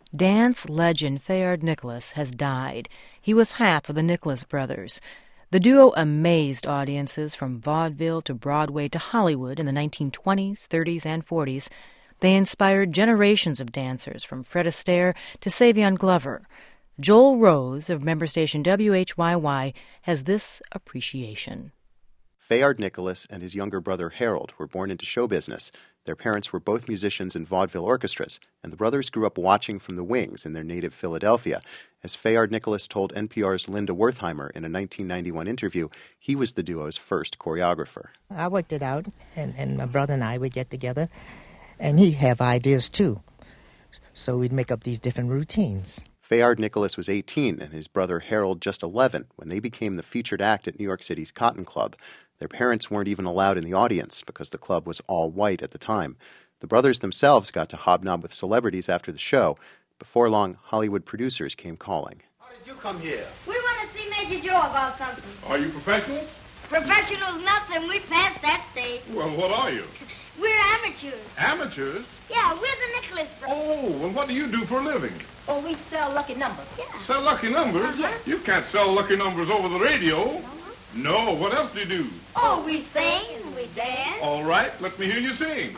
Dance legend Phayard Nicholas has died. He was half of the Nicholas brothers. The duo amazed audiences from vaudeville to Broadway to Hollywood in the 1920s, 30s, and 40s. They inspired generations of dancers, from Fred Astaire to Savion Glover. Joel Rose of member station WHYY has this appreciation. Phayard Nicholas and his younger brother Harold were born into show business. Their parents were both musicians in vaudeville orchestras, and the brothers grew up watching from the wings in their native Philadelphia. As Phayard Nicholas told NPR's Linda Wertheimer in a 1991 interview, he was the duo's first choreographer. I worked it out, and my brother and I would get together, and he'd have ideas too. So we'd make up these different routines. Phayard Nicholas was 18 and his brother Harold just 11 when they became the featured act at New York City's Cotton Club. Their parents weren't even allowed in the audience because the club was all white at the time. The brothers themselves got to hobnob with celebrities after the show. Before long, Hollywood producers came calling. How did you come here? We want to see Major Joe about something. Are you professionals? Professionals nothing. We passed that stage. Well, what are you? We're amateurs. Amateurs? Yeah, we're the Nicholas brothers. Oh, well, what do you do for a living? Oh, we sell lucky numbers. Yeah. Sell lucky numbers? Uh-huh. You can't sell lucky numbers over the radio. No, what else do you do? Oh, we sing, we dance. All right, let me hear you sing.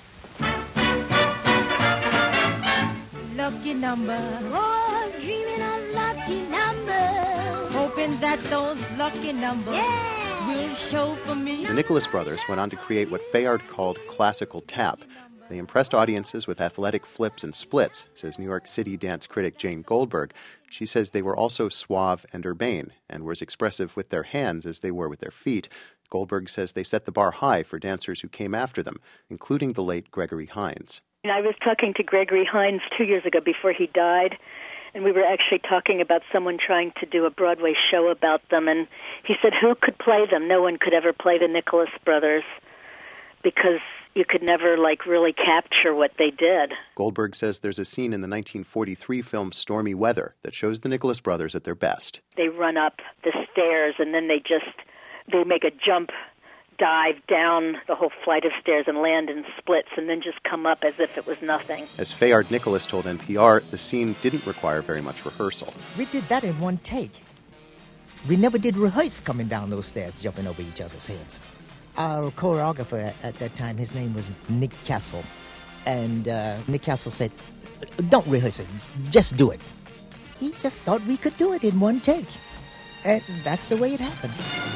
Lucky number, Oh, dreaming of lucky numbers. hoping that those lucky numbers Yeah. will show for me. The Nicholas brothers went on to create what Phayard called classical tap. They impressed audiences with athletic flips and splits, says New York City dance critic Jane Goldberg. She says they were also suave and urbane, and were as expressive with their hands as they were with their feet. Goldberg says they set the bar high for dancers who came after them, including the late Gregory Hines. I was talking to Gregory Hines 2 years ago before he died, and we were actually talking about someone trying to do a Broadway show about them, and he said who could play them? No one could ever play the Nicholas brothers because you could never, really capture what they did. Goldberg says there's a scene in the 1943 film Stormy Weather that shows the Nicholas brothers at their best. They run up the stairs, and then they make a jump, dive down the whole flight of stairs and land in splits, and then just come up as if it was nothing. As Phayard Nicholas told NPR, the scene didn't require very much rehearsal. We did that in one take. We never did rehearse coming down those stairs, jumping over each other's heads. Our choreographer at that time, his name was Nick Castle. And Nick Castle said, don't rehearse it, just do it. He just thought we could do it in one take. And that's the way it happened.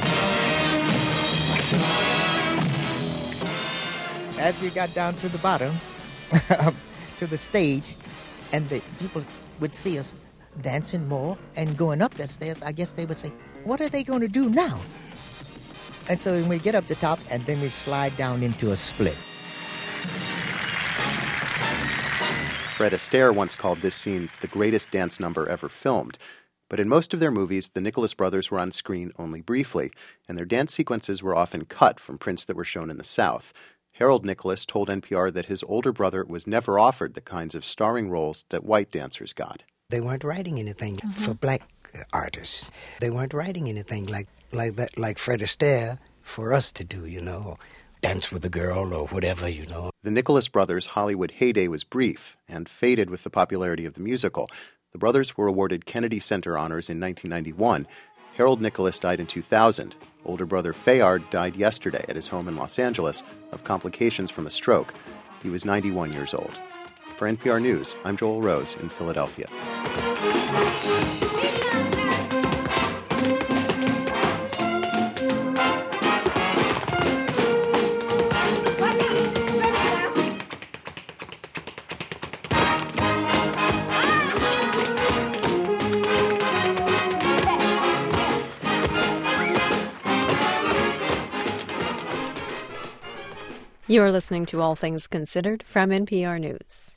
As we got down to the bottom, to the stage, and the people would see us dancing more and going up the stairs, I guess they would say, what are they going to do now? And so when we get up the top, and then we slide down into a split. Fred Astaire once called this scene the greatest dance number ever filmed. But in most of their movies, the Nicholas brothers were on screen only briefly, and their dance sequences were often cut from prints that were shown in the South. Harold Nicholas told NPR that hhis older brother was never offered the kinds of starring roles that white dancers got. They weren't writing anything for black artists. They weren't writing anything like Fred Astaire for us to do, dance with a girl or whatever, The Nicholas brothers' Hollywood heyday was brief and faded with the popularity of the musical. The brothers were awarded Kennedy Center honors in 1991. Harold Nicholas died in 2000. Older brother Phayard died yesterday at his home in Los Angeles of complications from a stroke. He was 91 years old. For NPR News, I'm Joel Rose in Philadelphia. You are listening to All Things Considered from NPR News.